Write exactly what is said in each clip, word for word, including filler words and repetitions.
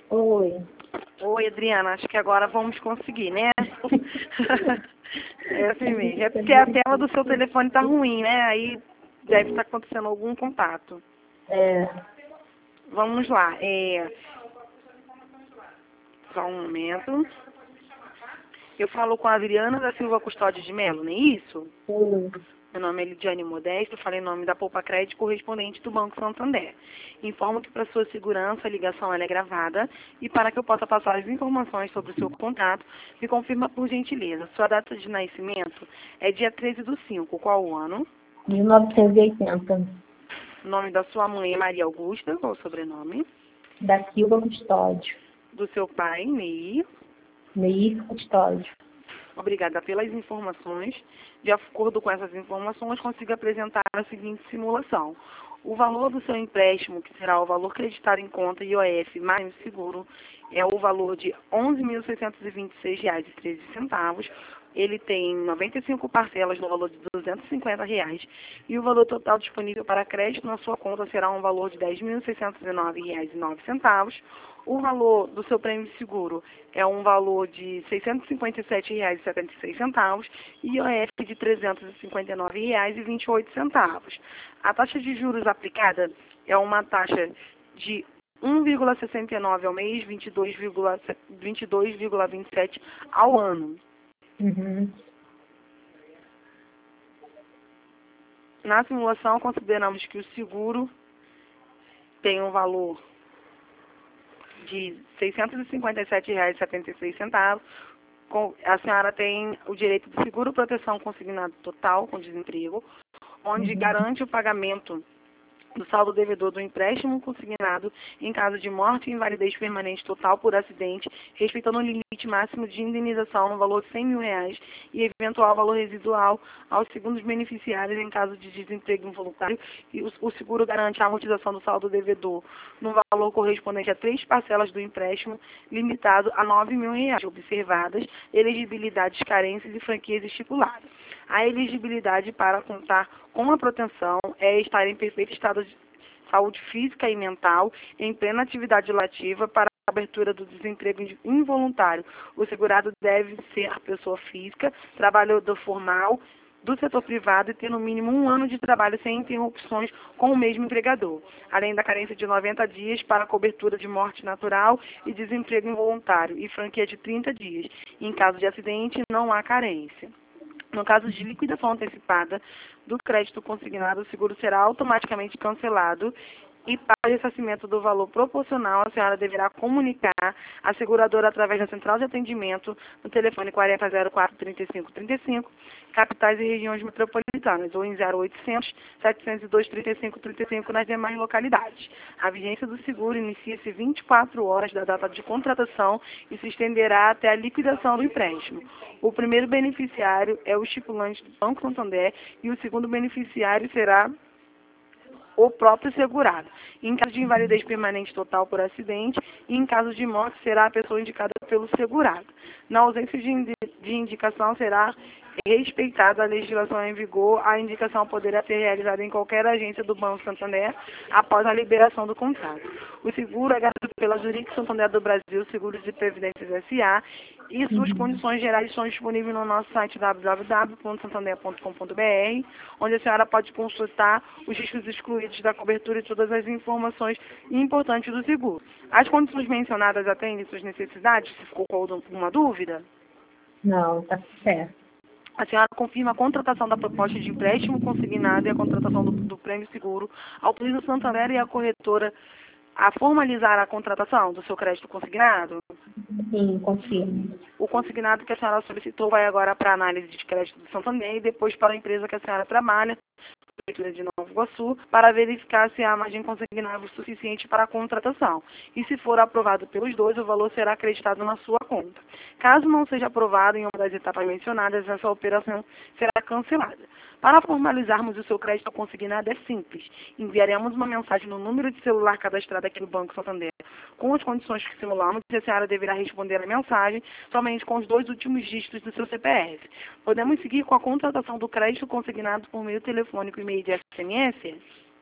Oi. Oi, Adriana, acho que agora vamos conseguir, né? É assim mesmo. É porque a tela do seu telefone tá ruim, né? Aí deve estar acontecendo algum contato. É, Vamos lá. É... Só um momento. Eu falo com a Adriana da Silva Custódio de Melo, não é isso? sim. Meu nome é Lidiane Modesto, falei em nome da Poupa Crédito, correspondente do Banco Santander. Informo que para sua segurança a ligação ela é gravada e para que eu possa passar as informações sobre o seu contrato, me confirma por gentileza. Sua data de nascimento é dia treze do cinco, qual o ano? mil novecentos e oitenta. O nome da sua mãe é Maria Augusta, qual o sobrenome? Da Silva Custódio. Do seu pai, Meir. Meir Custódio. Obrigada pelas informações. De acordo com essas informações, consigo apresentar a seguinte simulação. O valor do seu empréstimo, que será o valor creditado em conta I O F mais seguro, é o valor de onze mil seiscentos e vinte e seis reais e treze centavos. Ele tem noventa e cinco parcelas no valor de duzentos e cinquenta reais e o valor total disponível para crédito na sua conta será um valor de dez mil seiscentos e nove reais e nove centavos. O valor do seu prêmio de seguro é um valor de seiscentos e cinquenta e sete reais e setenta e seis centavos e I O F de trezentos e cinquenta e nove reais e vinte e oito centavos. A taxa de juros aplicada é uma taxa de um vírgula sessenta e nove ao mês, vinte e dois vírgula vinte e dois vírgula vinte e sete ao ano. Uhum. Na simulação, consideramos que o seguro tem um valor de seiscentos e cinquenta e sete reais e setenta e seis centavos. A senhora tem o direito de seguro proteção consignado total com desemprego, onde Uhum. garante o pagamento do saldo devedor do empréstimo consignado em caso de morte e invalidez permanente total por acidente, respeitando o limite máximo de indenização no valor de cem mil reais e eventual valor residual aos segundos beneficiários em caso de desemprego involuntário. E o, o seguro garante a amortização do saldo devedor no valor correspondente a três parcelas do empréstimo, limitado a nove mil reais, observadas elegibilidades, carências e franquias estipuladas. A elegibilidade para contar com a proteção é estar em perfeito estado de saúde física e mental, em plena atividade lativa para a abertura do desemprego involuntário. O segurado deve ser a pessoa física, trabalhador formal do setor privado e ter no mínimo um ano de trabalho sem interrupções com o mesmo empregador, além da carência de noventa dias para a cobertura de morte natural e desemprego involuntário e franquia de trinta dias. Em caso de acidente, não há carência. No caso de liquidação antecipada do crédito consignado, o seguro será automaticamente cancelado e para o ressarcimento do valor proporcional, a senhora deverá comunicar a seguradora através da central de atendimento no telefone quarenta zero quatro trinta e cinco trinta e cinco, capitais e regiões metropolitanas, ou em zero oitocentos, setecentos e dois, trinta e cinco trinta e cinco nas demais localidades. A vigência do seguro inicia-se vinte e quatro horas da data de contratação e se estenderá até a liquidação do empréstimo. O primeiro beneficiário é o estipulante do Banco Santander e o segundo beneficiário será o próprio segurado. Em caso de invalidez permanente total por acidente e em caso de morte, será a pessoa indicada pelo segurado. Na ausência de, indi de indicação, será respeitada a legislação em vigor. A indicação poderá ser realizada em qualquer agência do Banco Santander após a liberação do contrato. O seguro é garantido pela Zurich Santander do Brasil, Seguros de Previdências S A, e suas condições gerais estão disponíveis no nosso site w w w ponto santander ponto com ponto b r, onde a senhora pode consultar os riscos excluídos da cobertura e todas as informações importantes do seguro. As condições mencionadas atendem suas necessidades? Se ficou com alguma dúvida? Não, tá certo. A senhora confirma a contratação da proposta de empréstimo consignado e a contratação do, do prêmio seguro. Autoriza o Santander e a corretora a formalizar a contratação do seu crédito consignado? Sim, confirmo. O consignado que a senhora solicitou vai agora para a análise de crédito do Santander e depois para a empresa que a senhora trabalha, Prefeitura de Nova Iguaçu, para verificar se há margem consignável suficiente para a contratação. E se for aprovado pelos dois, o valor será acreditado na sua conta. Caso não seja aprovado em uma das etapas mencionadas, essa operação será cancelada. Para formalizarmos o seu crédito consignado é simples. Enviaremos uma mensagem no número de celular cadastrado aqui no Banco Santander com as condições que simulamos e a senhora deverá responder a mensagem somente com os dois últimos dígitos do seu C P F. Podemos seguir com a contratação do crédito consignado por meio telefônico, e-mail de S M S?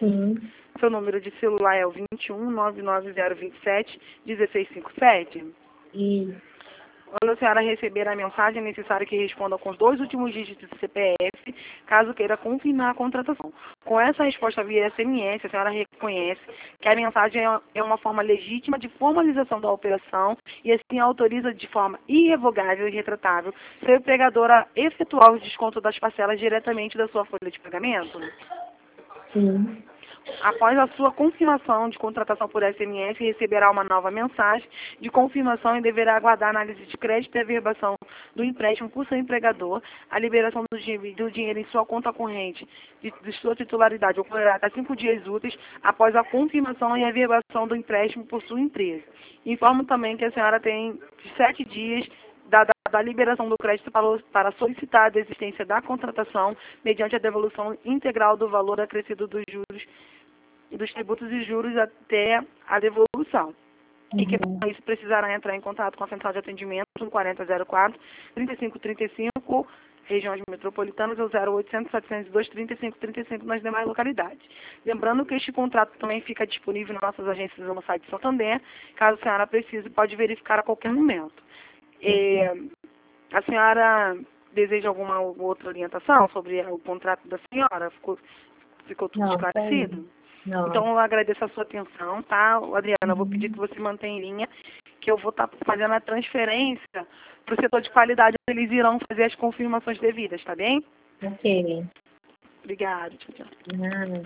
Sim. Seu número de celular é o vinte e um, nove nove zero vinte e sete, dezesseis cinquenta e sete. E, Quando a senhora receber a mensagem, é necessário que responda com os dois últimos dígitos do C P F, caso queira confirmar a contratação. Com essa resposta via S M S, a senhora reconhece que a mensagem é é uma forma legítima de formalização da operação e assim autoriza de forma irrevogável e retratável seu empregador a efetuar o desconto das parcelas diretamente da sua folha de pagamento. sim. Após a sua confirmação de contratação por S M S, receberá uma nova mensagem de confirmação e deverá aguardar a análise de crédito e a averbação do empréstimo por seu empregador. A liberação do, di- do dinheiro em sua conta corrente de, de sua titularidade ocorrerá até cinco dias úteis após a confirmação e averbação do empréstimo por sua empresa. Informo também que a senhora tem sete dias da, da, da liberação do crédito para, para solicitar a desistência da contratação mediante a devolução integral do valor acrescido dos juros dos tributos e juros até a devolução. E que Uhum. para isso precisará entrar em contato com a central de atendimento no quarenta zero quatro, trinta e cinco trinta e cinco, regiões metropolitanas, ou zero oitocentos, setecentos e dois, trinta e cinco trinta e cinco nas demais localidades. Lembrando que este contrato também fica disponível nas nossas agências no site de Santander. Caso a senhora precise, pode verificar a qualquer momento. É, a senhora deseja alguma outra orientação sobre o contrato da senhora? Ficou, ficou tudo Não, tá aí. esclarecido? Não. Então, eu agradeço a sua atenção, tá, Adriana? Eu vou pedir Uhum. que você mantenha em linha, que eu vou estar fazendo a transferência para o setor de qualidade. Eles irão fazer as confirmações devidas, tá bem? Ok. Obrigada. Tchau, tchau. Nada.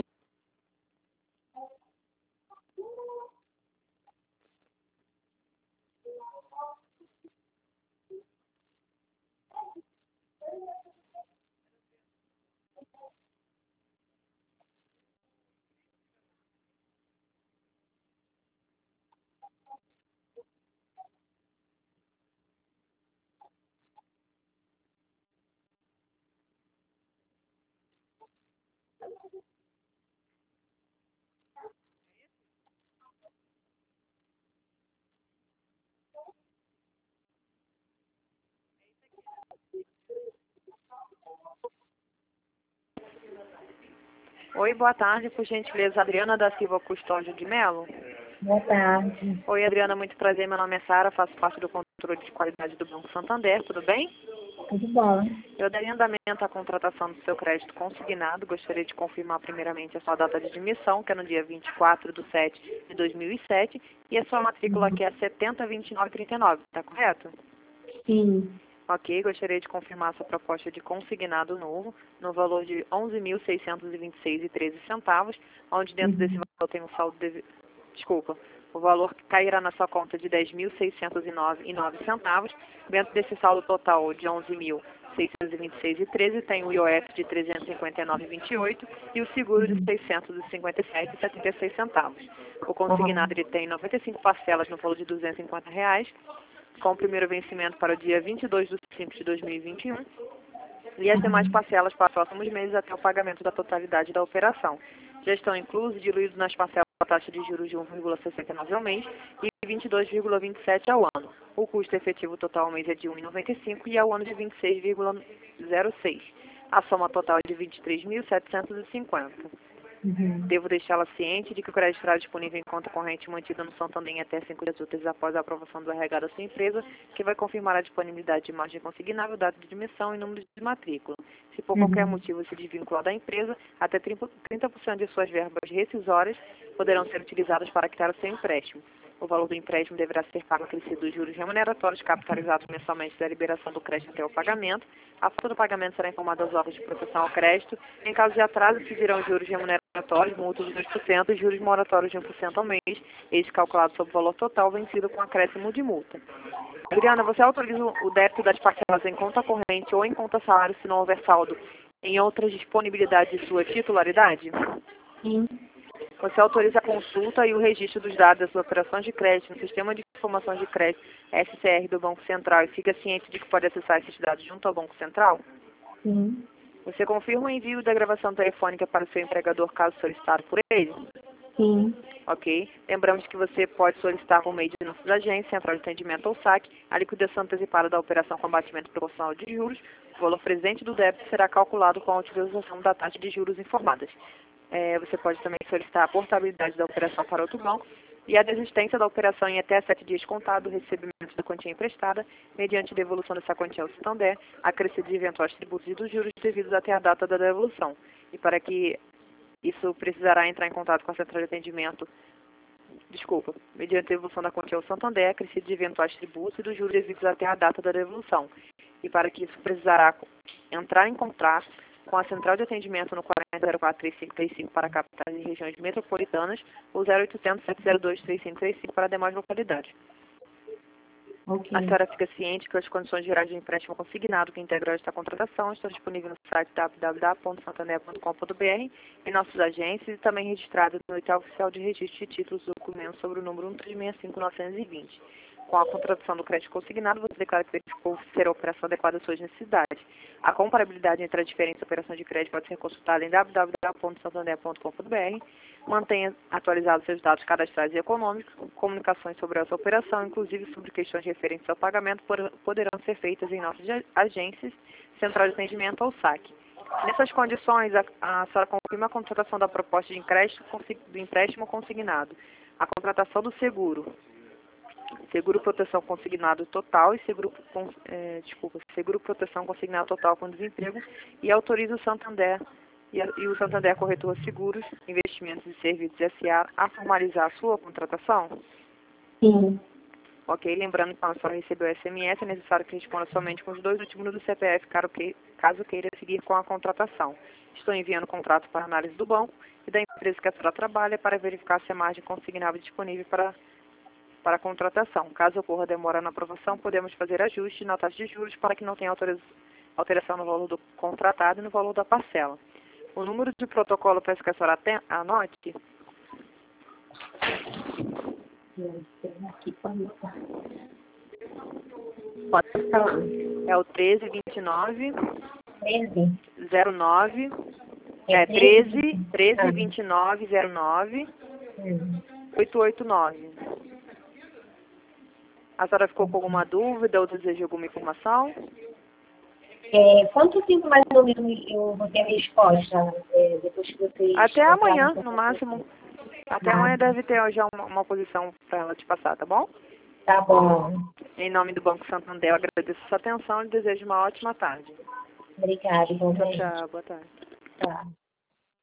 Oi, boa tarde, por gentileza, Adriana da Silva Custódio de Melo. Boa tarde. Oi, Adriana, muito prazer, meu nome é Sara, faço parte do controle de qualidade do Banco Santander, tudo bem? Tudo bom? Eu daria andamento à contratação do seu crédito consignado, gostaria de confirmar primeiramente a sua data de admissão, que é no dia vinte e quatro de sete de dois mil e sete, e a sua matrícula que é setenta vinte e nove trinta e nove, está correto? Sim. Ok, gostaria de confirmar sua proposta de consignado novo, no valor de onze mil seiscentos e vinte e seis reais e treze centavos, onde dentro desse Uhum. valor tem um saldo de... Desculpa, o valor que cairá na sua conta de dez mil seiscentos e nove reais e nove centavos. Dentro desse saldo total de onze mil seiscentos e vinte e seis reais e treze centavos tem o I O F de trezentos e cinquenta e nove reais e vinte e oito centavos e o seguro de Uhum. seiscentos e cinquenta e sete reais e setenta e seis centavos. O consignado Uhum. ele tem noventa e cinco parcelas no valor de duzentos e cinquenta reais, com o primeiro vencimento para o dia vinte e dois de cinco de dois mil e vinte e um, e as demais Uhum. parcelas para os próximos meses até o pagamento da totalidade da operação. Já estão inclusos e diluídos nas parcelas a taxa de juros de um vírgula sessenta e nove ao mês e vinte e dois vírgula vinte e sete ao ano. O custo efetivo total ao mês é de um vírgula noventa e cinco e ao ano de vinte e seis vírgula zero seis. A soma total é de vinte e três mil setecentos e cinquenta. Uhum. Devo deixá-la ciente de que o crédito estará disponível em conta corrente mantida no Santander em até cinco dias úteis após a aprovação do R H da sua empresa, que vai confirmar a disponibilidade de margem consignável, data de admissão e número de matrícula. Se por qualquer Uhum. motivo se desvincular da empresa, até trinta por cento de suas verbas rescisórias poderão ser utilizadas para quitar o seu empréstimo. O valor do empréstimo deverá ser pago acrescido dos juros remuneratórios capitalizados mensalmente da liberação do crédito até o pagamento. A falta do pagamento será informada aos órgãos de proteção ao crédito. Em caso de atraso, pedirão juros remuneratórios, multas de dois por cento e juros moratórios de um por cento ao mês, este calculado sobre o valor total vencido com acréscimo de multa. Adriana, você autoriza o débito das parcelas em conta corrente ou em conta salário se não houver saldo em outras disponibilidades de sua titularidade? Sim. Você autoriza a consulta e o registro dos dados das operações de crédito no Sistema de Informações de Crédito S C R do Banco Central e fica ciente de que pode acessar esses dados junto ao Banco Central? Sim. Você confirma o envio da gravação telefônica para o seu empregador caso solicitado por ele? Sim. Ok. Lembramos que você pode solicitar por meio de nossas agências, central de atendimento ou saque, a liquidação antecipada da operação com abatimento proporcional de juros. O valor presente do débito será calculado com a utilização da taxa de juros informadas. É, você pode também solicitar a portabilidade da operação para outro banco e a desistência da operação em até sete dias contado o recebimento da quantia emprestada, mediante devolução dessa quantia ao Santander, acrescido de eventuais tributos e dos juros devidos até a data da devolução. E para que isso precisará entrar em contato com a central de atendimento, desculpa, mediante devolução da quantia ao Santander, acrescido de eventuais tributos e dos juros devidos até a data da devolução. E para que isso precisará entrar em contato com a central de atendimento no quarenta zero quatro, três cinco três cinco para capitais e regiões metropolitanas ou zero oitocentos, sete zero dois, três cinco três cinco para demais localidades. Ok. A senhora fica ciente que as condições gerais do empréstimo consignado que integram esta contratação estão disponíveis no site w w w ponto santander ponto com ponto b r, em nossas agências e também registradas no edital oficial de registro de títulos e documentos sobre o número um três seis cinco nove dois zero. Com a contratação do crédito consignado, você declara que verificou ser a operação adequada às suas necessidades. A comparabilidade entre as diferentes operações de crédito pode ser consultada em w w w ponto santander ponto com ponto b r. Mantenha atualizados seus dados cadastrais e econômicos. Comunicações sobre essa operação, inclusive sobre questões referentes ao pagamento, poderão ser feitas em nossas agências, central de atendimento ou saque. Nessas condições, a, a senhora confirma a contratação da proposta de empréstimo, do empréstimo consignado, a contratação do seguro, seguro proteção consignado total e seguro, é, desculpa, seguro proteção consignado total com desemprego, e autoriza o Santander e, a, e o Santander Corretor Seguros, Investimentos e Serviços S A a formalizar a sua contratação? Sim. Ok, lembrando que quando a senhora recebeu o S M S, é necessário que responda somente com os dois últimos números do C P F, caso queira seguir com a contratação. Estou enviando o contrato para análise do banco e da empresa que a senhora trabalha para verificar se a margem consignável disponível para para a contratação. Caso ocorra demora na aprovação, podemos fazer ajuste na taxa de juros para que não tenha alteração no valor do contratado e no valor da parcela. O número de protocolo, peço que a senhora anote. Aqui, pode falar. Pode falar. É o treze vinte e nove, treze? zero nove, É é treze, treze vinte e nove, zero nove, Hum. oito oito nove. A senhora ficou com alguma dúvida ou deseja alguma informação? É, quanto tempo mais ou menos eu vou ter a resposta é, depois que vocês... Até amanhã, entrarem no em máximo. Até Ah. amanhã deve ter já uma, uma posição para ela te passar, tá bom? Tá bom. Em nome do Banco Santander, eu agradeço a sua atenção e desejo uma ótima tarde. Obrigada, Tchau, igualmente. tchau. Boa tarde. Tá.